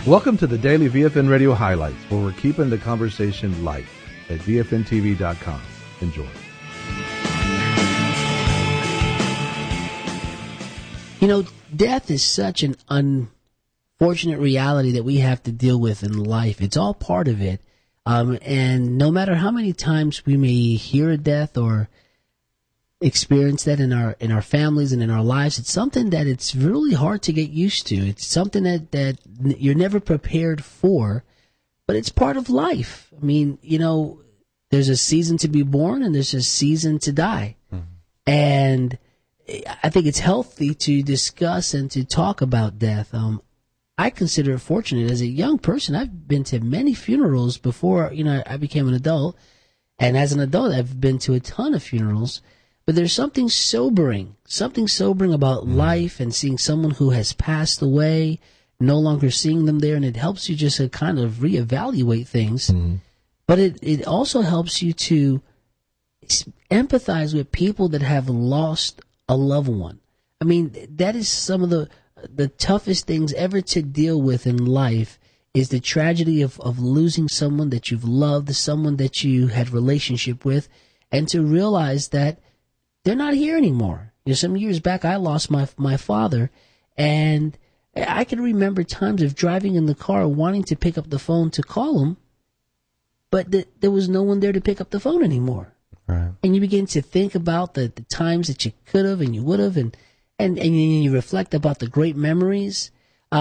Welcome to the Daily VFN Radio Highlights, where we're keeping the conversation light at VFNTV.com. Enjoy. You know, death is such an unfortunate reality that we have to deal with in life. It's all part of it. And no matter how many times we may hear a death or experience that in our families and in our lives, it's something that it's really hard to get used to. It's something that you're never prepared for, but it's part of life. I mean, you know, there's a season to be born and there's a season to die. Mm-hmm. And I think it's healthy to discuss and to talk about death. I consider it fortunate as a young person. I've been to many funerals before, you know, I became an adult. And as an adult, I've been to a ton of funerals. But there's something sobering about life and seeing someone who has passed away, no longer seeing them there, and it helps you just to kind of reevaluate things. Mm-hmm. But it also helps you to empathize with people that have lost a loved one. I mean, that is some of the toughest things ever to deal with in life, is the tragedy of losing someone that you've loved, someone that you had relationship with, and to realize that they're not here anymore. You know, some years back, I lost my father, and I can remember times of driving in the car wanting to pick up the phone to call him, but there was no one there to pick up the phone anymore. Right. And you begin to think about the times that you could have and you would have, and you reflect about the great memories.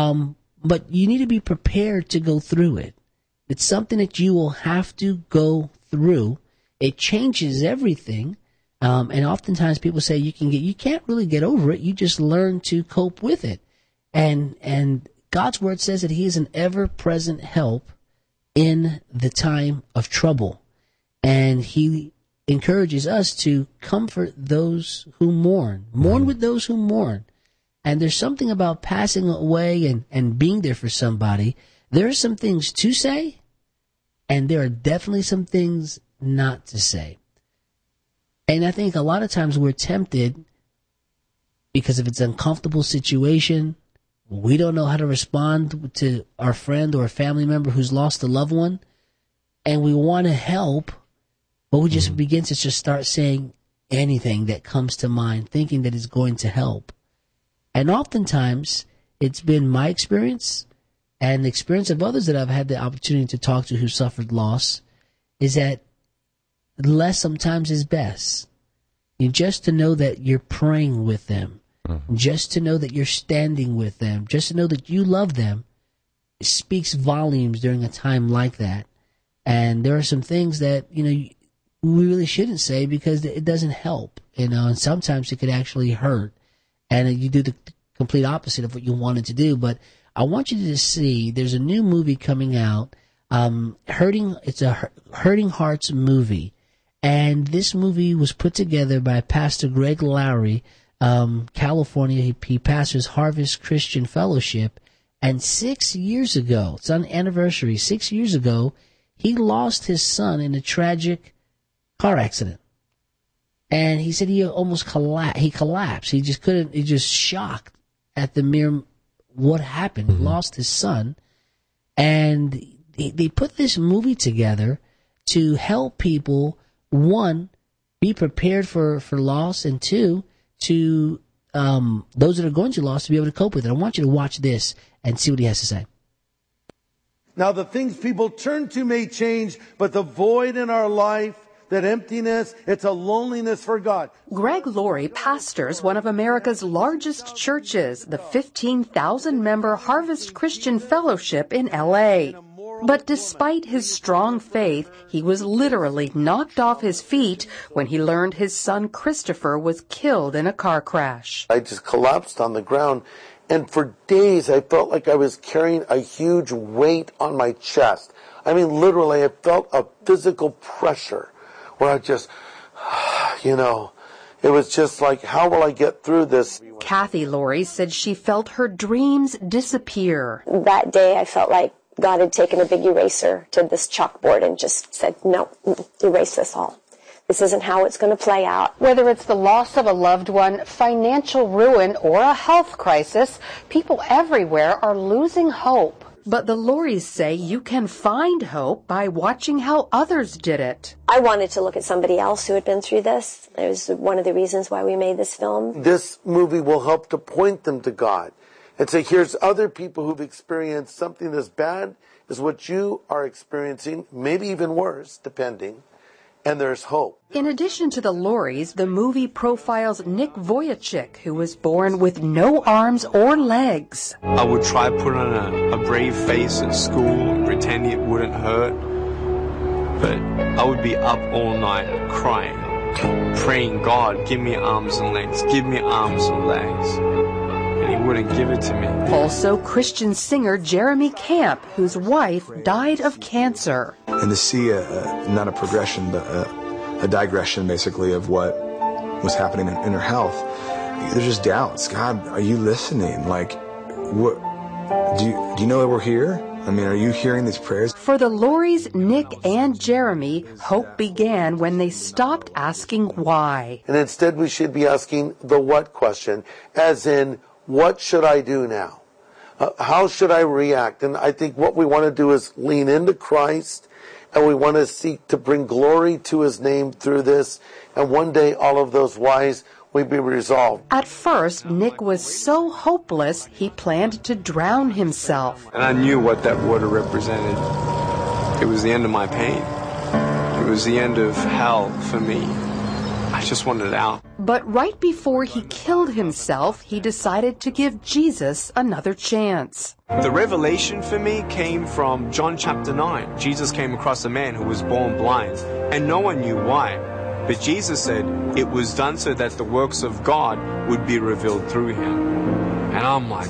But you need to be prepared to go through it. It's something that you will have to go through. It changes everything. And oftentimes people say you can't really get over it. You just learn to cope with it. And God's word says that He is an ever-present help in the time of trouble. And He encourages us to comfort those who mourn. Mourn with those who mourn. And there's something about passing away and being there for somebody. There are some things to say, and there are definitely some things not to say. And I think a lot of times we're tempted because if it's an uncomfortable situation, we don't know how to respond to our friend or a family member who's lost a loved one, and we want to help, but we just begin to just start saying anything that comes to mind, thinking that it's going to help. And oftentimes, it's been my experience and the experience of others that I've had the opportunity to talk to who suffered loss, is that less sometimes is best. Just to know that you're praying with them, just to know that you're standing with them, just to know that you love them, speaks volumes during a time like that. And there are some things that, you know, we really shouldn't say because it doesn't help, you know, and sometimes it could actually hurt. And you do the complete opposite of what you wanted to do. But I want you to see, there's a new movie coming out, it's a Hurting Hearts movie. And this movie was put together by Pastor Greg Laurie, California. He pastors Harvest Christian Fellowship. And 6 years ago, it's on anniversary, 6 years ago, he lost his son in a tragic car accident. And he said he almost collapsed. He collapsed. He just couldn't, he just shocked at the mere what happened. He lost his son. And they put this movie together to help people, one, be prepared for loss, and two, to those that are going through loss to be able to cope with it. I want you to watch this and see what he has to say. Now, the things people turn to may change, but the void in our life, that emptiness, it's a loneliness for God. Greg Laurie pastors one of America's largest churches, the 15,000-member Harvest Christian Fellowship in L.A. But despite his strong faith, he was literally knocked off his feet when he learned his son Christopher was killed in a car crash. I just collapsed on the ground, and for days I felt like I was carrying a huge weight on my chest. I mean, literally, I felt a physical pressure where I just, it was just like, how will I get through this? Kathy Laurie said she felt her dreams disappear. That day I felt like God had taken a big eraser to this chalkboard and just said, no, erase this all. This isn't how it's going to play out. Whether it's the loss of a loved one, financial ruin, or a health crisis, people everywhere are losing hope. But the Lories say you can find hope by watching how others did it. I wanted to look at somebody else who had been through this. It was one of the reasons why we made this film. This movie will help to point them to God and say, here's other people who've experienced something as bad as what you are experiencing, maybe even worse, depending, and there's hope. In addition to the Lories, the movie profiles Nick Vujicic, who was born with no arms or legs. I would try put on a brave face at school, pretending it wouldn't hurt, but I would be up all night crying, praying, God, give me arms and legs, give me arms and legs. And he wouldn't give it to me. Also, Christian singer Jeremy Camp, whose wife died of cancer. And to see not a progression, but a digression, basically, of what was happening in her health, there's just doubts. God, are you listening? Like, what? Do you know that we're here? I mean, are you hearing these prayers? For the Lories, Nick and Jeremy, hope began when they stopped asking why. And instead we should be asking the what question, as in, what should I do now? How should I react? And I think what we want to do is lean into Christ, and we want to seek to bring glory to his name through this. And one day all of those whys will be resolved. At first, Nick was so hopeless, he planned to drown himself. And I knew what that water represented. It was the end of my pain. It was the end of hell for me. I just wanted out. But right before he killed himself, he decided to give Jesus another chance. The revelation for me came from John chapter 9. Jesus came across a man who was born blind, and no one knew why. But Jesus said it was done so that the works of God would be revealed through him. And I'm like,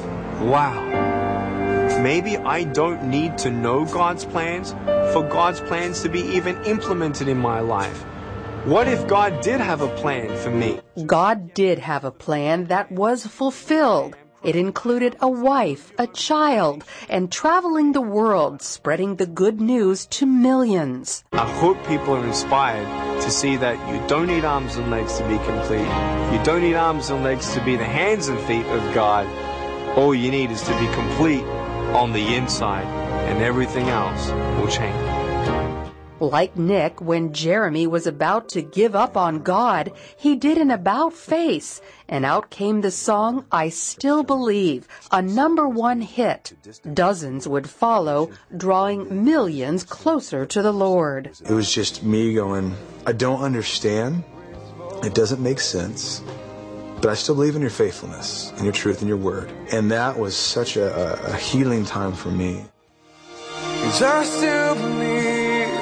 wow. Maybe I don't need to know God's plans for God's plans to be even implemented in my life. What if God did have a plan for me? God did have a plan that was fulfilled. It included a wife, a child, and traveling the world, spreading the good news to millions. I hope people are inspired to see that you don't need arms and legs to be complete. You don't need arms and legs to be the hands and feet of God. All you need is to be complete on the inside, and everything else will change. Like Nick, when Jeremy was about to give up on God, he did an about-face, and out came the song, I Still Believe, a #1 hit. Dozens would follow, drawing millions closer to the Lord. It was just me going, I don't understand. It doesn't make sense. But I still believe in your faithfulness, and your truth, and your word. And that was such a healing time for me. 'Cause I still believe.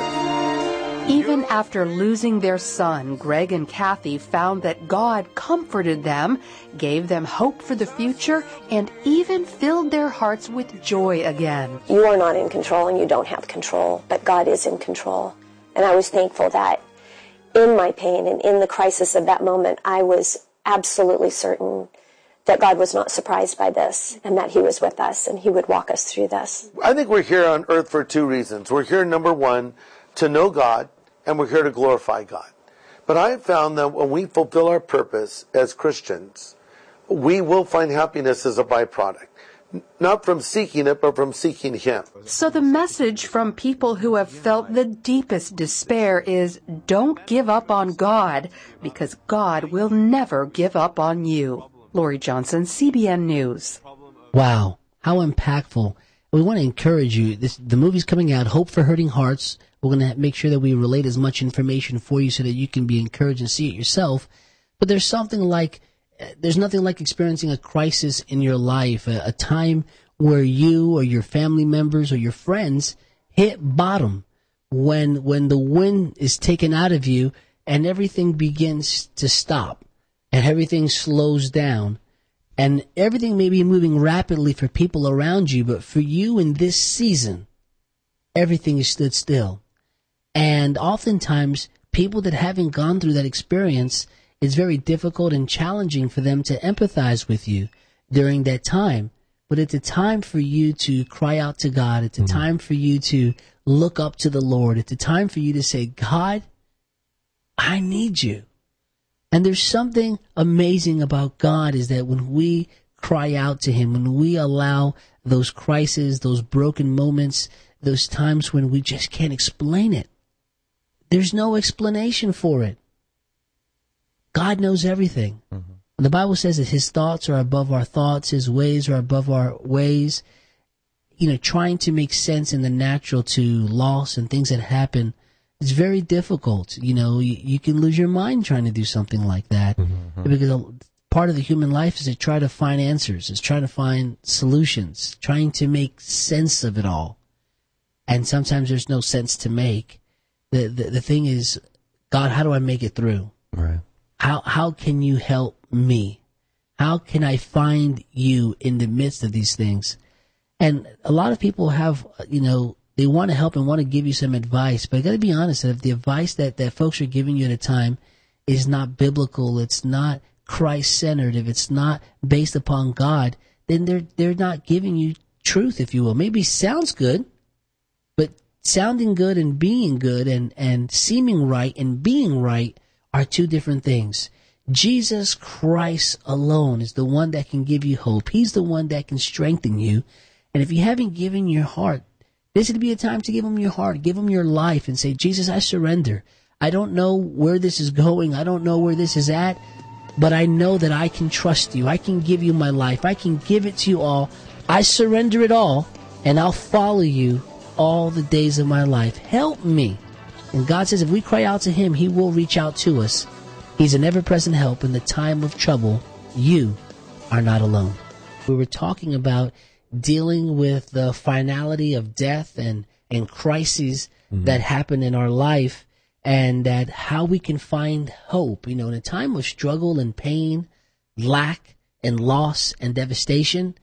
Even after losing their son, Greg and Kathy found that God comforted them, gave them hope for the future, and even filled their hearts with joy again. You are not in control and you don't have control, but God is in control. And I was thankful that in my pain and in the crisis of that moment, I was absolutely certain that God was not surprised by this and that he was with us and he would walk us through this. I think we're here on earth for two reasons. We're here, #1, to know God, and we're here to glorify God. But I have found that when we fulfill our purpose as Christians, we will find happiness as a byproduct. Not from seeking it, but from seeking him. So the message from people who have felt the deepest despair is, don't give up on God, because God will never give up on you. Lori Johnson, CBN News. Wow, how impactful. We want to encourage you. The movie's coming out, Hope for Hurting Hearts. We're going to make sure that we relate as much information for you so that you can be encouraged and see it yourself. But there's nothing like experiencing a crisis in your life, a time where you or your family members or your friends hit bottom, when the wind is taken out of you and everything begins to stop and everything slows down. And everything may be moving rapidly for people around you, but for you in this season, everything is stood still. And oftentimes, people that haven't gone through that experience, it's very difficult and challenging for them to empathize with you during that time. But it's a time for you to cry out to God. It's a time for you to look up to the Lord. It's a time for you to say, God, I need you. And there's something amazing about God is that when we cry out to him, when we allow those crises, those broken moments, those times when we just can't explain it, there's no explanation for it. God knows everything. Mm-hmm. The Bible says that his thoughts are above our thoughts, his ways are above our ways. You know, trying to make sense in the natural to loss and things that happen, it's very difficult. You know, you can lose your mind trying to do something like that, mm-hmm. because part of the human life is to try to find answers, is trying to find solutions, trying to make sense of it all. And sometimes there's no sense to make. The thing is, God, how do I make it through? Right. How can you help me? How can I find you in the midst of these things? And a lot of people have, you know, they want to help and want to give you some advice, but I got to be honest that if the advice that folks are giving you at a time is not biblical, it's not Christ-centered, if it's not based upon God, then they're not giving you truth, if you will. Maybe sounds good, but sounding good and being good and seeming right and being right are two different things. Jesus Christ alone is the one that can give you hope. He's the one that can strengthen you. And if you haven't given your heart, this would be a time to give him your heart, give him your life and say, Jesus, I surrender. I don't know where this is going. I don't know where this is at, but I know that I can trust you. I can give you my life. I can give it to you all. I surrender it all, and I'll follow you all the days of my life. Help me. And God says if we cry out to him, he will reach out to us. He's an ever-present help in the time of trouble. You are not alone. We were talking about dealing with the finality of death and crises that happen in our life, and that how we can find hope. You know, in a time of struggle and pain, lack and loss and devastation,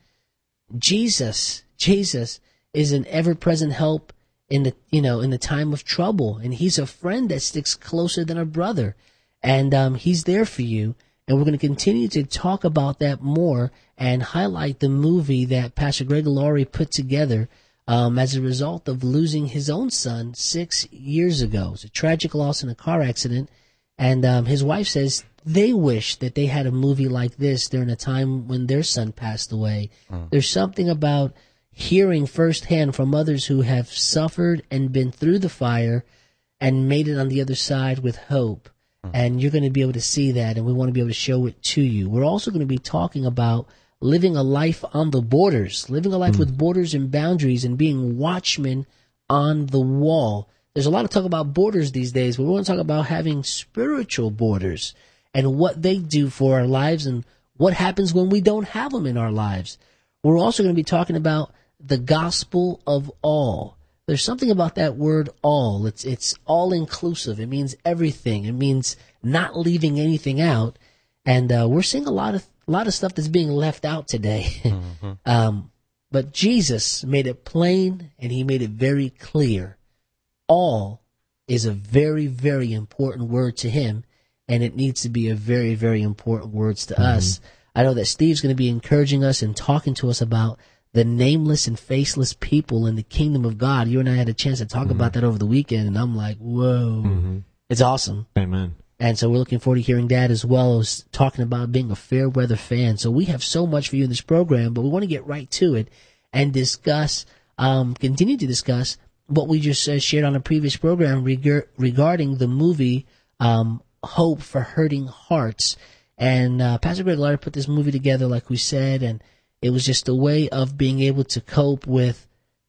Jesus is an ever-present help in the time of trouble, and he's a friend that sticks closer than a brother, and he's there for you. And we're going to continue to talk about that more and highlight the movie that Pastor Greg Laurie put together as a result of losing his own son 6 years ago. It was a tragic loss in a car accident. And his wife says they wish that they had a movie like this during a time when their son passed away. There's something about hearing firsthand from others who have suffered and been through the fire and made it on the other side with hope. And you're going to be able to see that, and we want to be able to show it to you. We're also going to be talking about living a life on the borders, living a life with borders and boundaries, and being watchmen on the wall. There's a lot of talk about borders these days, but we want to talk about having spiritual borders and what they do for our lives and what happens when we don't have them in our lives. We're also going to be talking about the gospel of all. There's something about that word all. It's all inclusive. It means everything. It means not leaving anything out. And we're seeing a lot of stuff that's being left out today. But Jesus made it plain, and he made it very clear. All is a very, very important word to him, and it needs to be a very, very important word to us. I know that Steve's going to be encouraging us and talking to us about the nameless and faceless people in the kingdom of God. You and I had a chance to talk about that over the weekend, and I'm like, whoa, it's awesome. Amen. And so we're looking forward to hearing that, as well as talking about being a fair weather fan. So we have so much for you in this program, but we want to get right to it and discuss, continue to discuss what we just shared on a previous program regarding the movie Hope for Hurting Hearts. And Pastor Greg Laurie put this movie together, like we said, and it was just a way of being able to cope with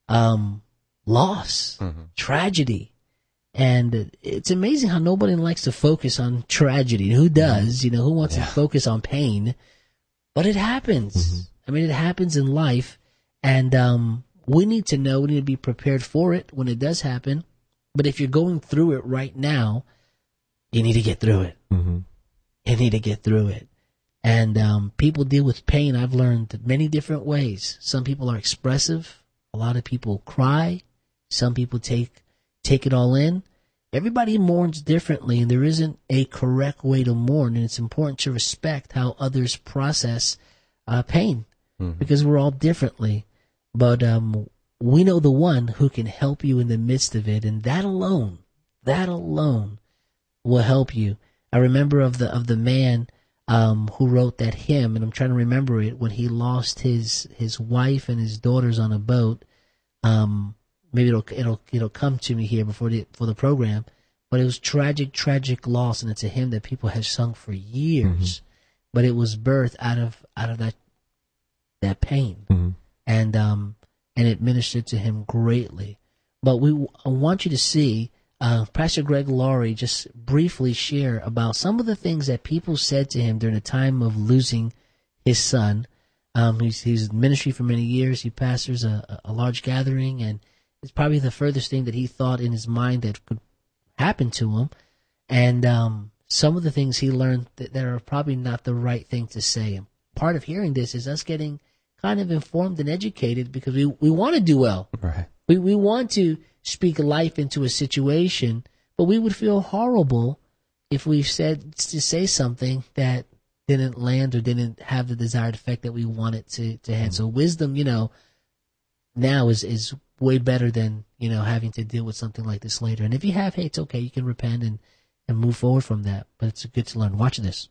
loss, tragedy. And it's amazing how nobody likes to focus on tragedy. Who does? You know, who wants to focus on pain? But it happens. I mean, it happens in life. And we need to know, we need to be prepared for it when it does happen. But if you're going through it right now, you need to get through it. You need to get through it. And people deal with pain, I've learned, many different ways. Some people are expressive. A lot of people cry. Some people take it all in. Everybody mourns differently, and there isn't a correct way to mourn. And it's important to respect how others process pain, because we're all differently. But we know the one who can help you in the midst of it, and that alone will help you. I remember of the man who wrote that hymn, and I'm trying to remember it, when he lost his wife and his daughters on a boat. Maybe it'll come to me here for the program, but it was tragic loss, and it's a hymn that people have sung for years, but it was birthed out of that pain, and it ministered to him greatly. But I want you to see Pastor Greg Laurie just briefly share about some of the things that people said to him during the time of losing his son. He's in ministry for many years. He pastors a large gathering, and it's probably the furthest thing that he thought in his mind that could happen to him. And some of the things he learned that are probably not the right thing to say. And part of hearing this is us getting kind of informed and educated, because we want to do well. Right. We want to speak life into a situation, but we would feel horrible if we said to say something that didn't land or didn't have the desired effect that we wanted to have. So wisdom, now is way better than, having to deal with something like this later. And if you have, hey, it's okay. You can repent and move forward from that. But it's good to learn. Watch this.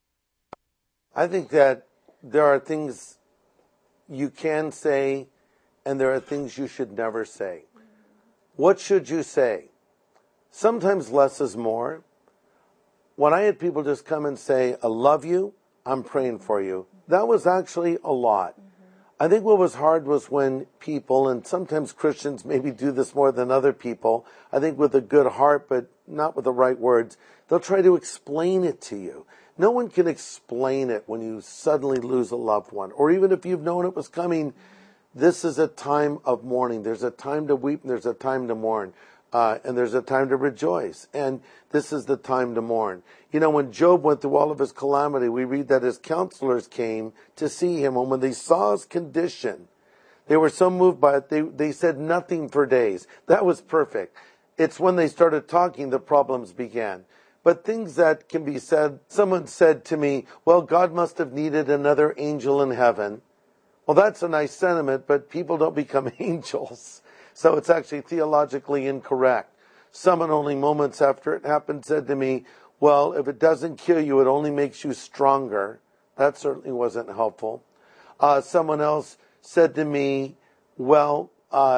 I think that there are things you can say, and there are things you should never say. What should you say? Sometimes less is more. When I had people just come and say, I love you, I'm praying for you, that was actually a lot. I think what was hard was when people, and sometimes Christians maybe do this more than other people, I think with a good heart but not with the right words, they'll try to explain it to you. No one can explain it when you suddenly lose a loved one, or even if you've known it was coming. This is a time of mourning. There's a time to weep, and there's a time to mourn. And there's a time to rejoice. And this is the time to mourn. When Job went through all of his calamity, we read that his counselors came to see him. And when they saw his condition, they were so moved by it, they said nothing for days. That was perfect. It's when they started talking, the problems began. But things that can be said, someone said to me, well, God must have needed another angel in heaven. Well, that's a nice sentiment, but people don't become angels. So it's actually theologically incorrect. Someone only moments after it happened said to me, well, if it doesn't kill you, it only makes you stronger. That certainly wasn't helpful. Someone else said to me, well,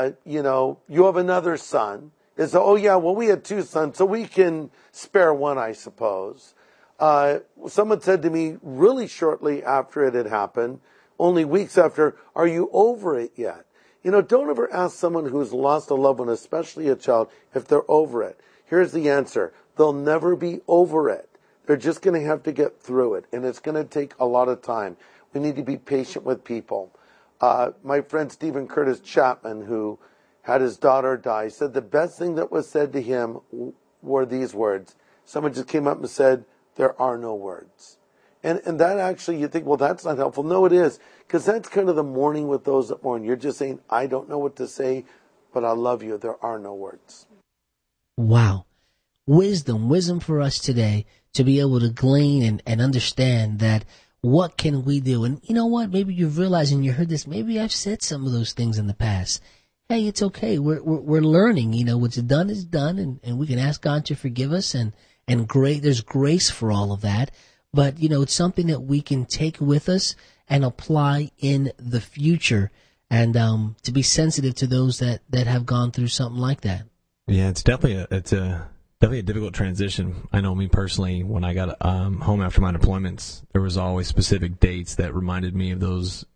you have another son. It's, oh yeah, well, we had two sons, so we can spare one, I suppose. Someone said to me really shortly after it had happened, only weeks after, are you over it yet? Don't ever ask someone who's lost a loved one, especially a child, if they're over it. Here's the answer. They'll never be over it. They're just going to have to get through it, and it's going to take a lot of time. We need to be patient with people. My friend Stephen Curtis Chapman, who had his daughter die, said the best thing that was said to him were these words. Someone just came up and said, there are no words. And that actually, you think, well, that's not helpful. No, it is. Because that's kind of the mourning with those that mourn. You're just saying, I don't know what to say, but I love you. There are no words. Wow. Wisdom for us today to be able to glean and understand that what can we do? And you know what? Maybe you're realizing you heard this. Maybe I've said some of those things in the past. Hey, it's okay. We're learning. What's done is done, and we can ask God to forgive us, and there's grace for all of that. But, it's something that we can take with us and apply in the future, and to be sensitive to those that have gone through something like that. Yeah, it's definitely a difficult transition. I know me personally, when I got home after my deployments, there was always specific dates that reminded me of those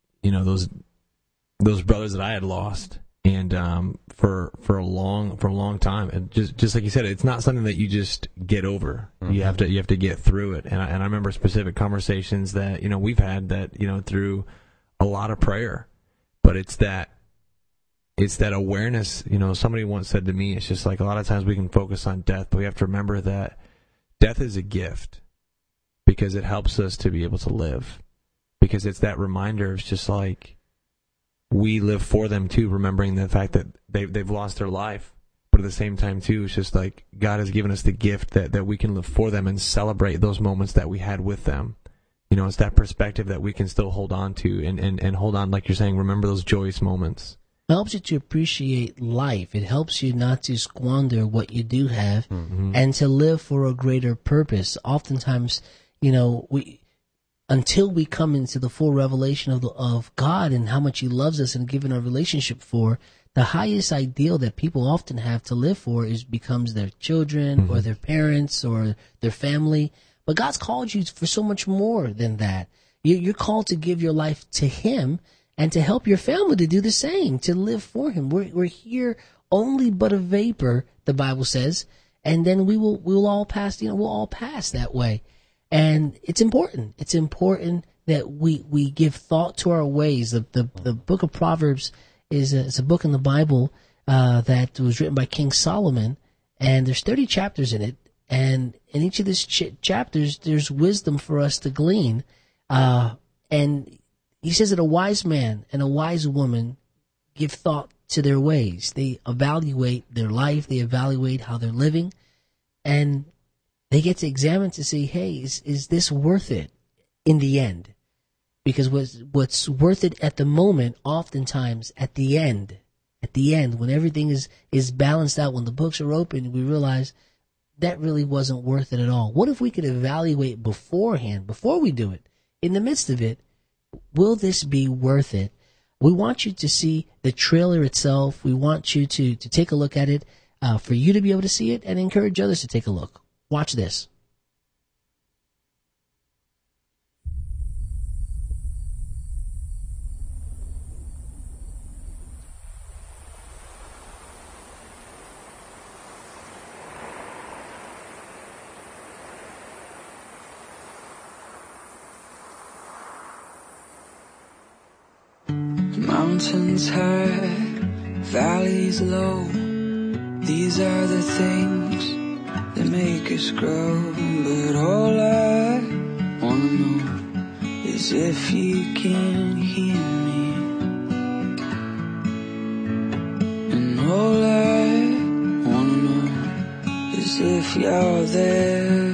brothers that I had lost. And for a long time, and just like you said, it's not something that you just get over. Mm-hmm. You have to get through it. And I remember specific conversations that we've had that through a lot of prayer. But it's that awareness. Somebody once said to me, it's just like a lot of times we can focus on death, but we have to remember that death is a gift because it helps us to be able to live. Because it's that reminder. It's just like, we live for them too, remembering the fact that they've lost their life. But at the same time too, it's just like God has given us the gift that we can live for them and celebrate those moments that we had with them. It's that perspective that we can still hold on to and hold on, like you're saying, remember those joyous moments. It helps you to appreciate life. It helps you not to squander what you do have, mm-hmm. and to live for a greater purpose. Oftentimes, until we come into the full revelation of God and how much he loves us and given our relationship for, the highest ideal that people often have to live for becomes their children or their parents or their family. But God's called you for so much more than that. You're called to give your life to him and to help your family to do the same, to live for him. We're here only but a vapor, the Bible says, and then we'll all pass, we'll all pass that way. And it's important. It's important that we give thought to our ways. The book of Proverbs is a book in the Bible that was written by King Solomon, and there's 30 chapters in it. And in each of these chapters, there's wisdom for us to glean. And he says that a wise man and a wise woman give thought to their ways. They evaluate their life. They evaluate how they're living. And they get to examine to see, hey, is this worth it in the end? Because what's worth it at the moment, oftentimes at the end, when everything is balanced out, when the books are open, we realize that really wasn't worth it at all. What if we could evaluate beforehand, before we do it, in the midst of it, will this be worth it? We want you to see the trailer itself. We want you to take a look at it, for you to be able to see it and encourage others to take a look. Watch this. Mountains high, valleys low. These are the things that make us grow. But all I wanna know is if you can hear me. And all I wanna know is if you're there.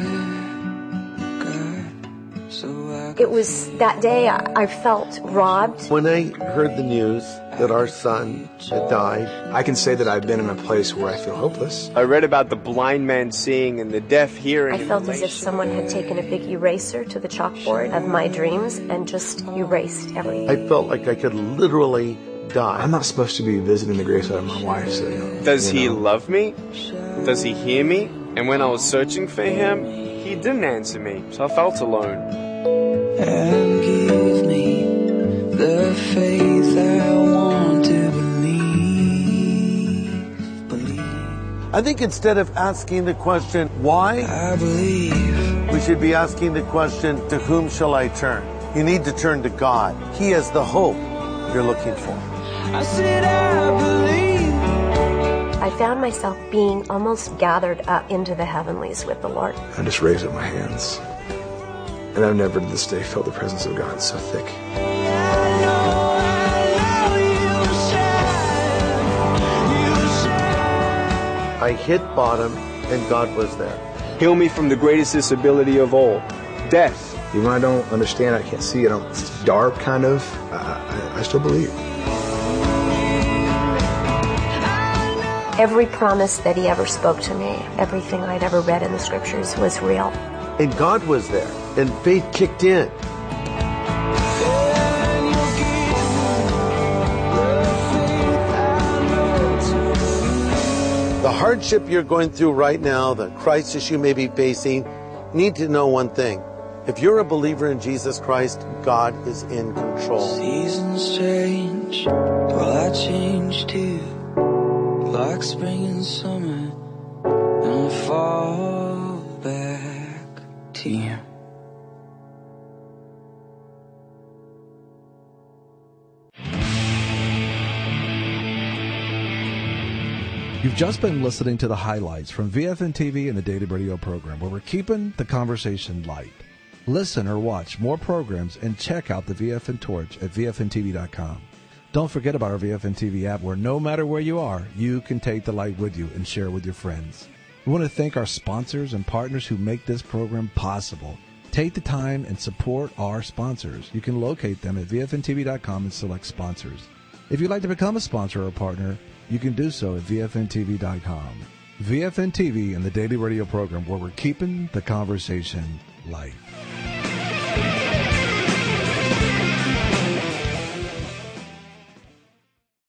It was that day I felt robbed. When I heard the news that our son had died, I can say that I've been in a place where I feel hopeless. I read about the blind man seeing and the deaf hearing. I felt as if someone had taken a big eraser to the chalkboard of my dreams and just erased everything. I felt like I could literally die. I'm not supposed to be visiting the graveside of my wife. So, Does he love me? Does he hear me? And when I was searching for him, he didn't answer me, so I felt alone. And give me the faith I want to believe. I think instead of asking the question, why? I believe. We should be asking the question, to whom shall I turn? You need to turn to God. He is the hope you're looking for. I said I believe. I found myself being almost gathered up into the heavenlies with the Lord. I just raised up my hands. And I've never to this day felt the presence of God so thick. I hit bottom and God was there. Heal me from the greatest disability of all, death. Even when I don't understand, I can't see it, it's dark kind of, I still believe. Every promise that he ever spoke to me, everything I'd ever read in the scriptures was real. And God was there, and faith kicked in. The hardship you're going through right now, the crisis you may be facing, you need to know one thing. If you're a believer in Jesus Christ, God is in control. Seasons change, well I change too. Like spring and summer, and I fall back to you. You've just been listening to the highlights from VFN TV and the Daily Radio program, where we're keeping the conversation light. Listen or watch more programs and check out the VFN Torch at VFNTV.com. Don't forget about our VFN TV app, where no matter where you are, you can take the light with you and share with your friends. We want to thank our sponsors and partners who make this program possible. Take the time and support our sponsors. You can locate them at VFNTV.com and select sponsors. If you'd like to become a sponsor or a partner, you can do so at VFNTV.com. VFN TV and the Daily Radio program, where we're keeping the conversation light.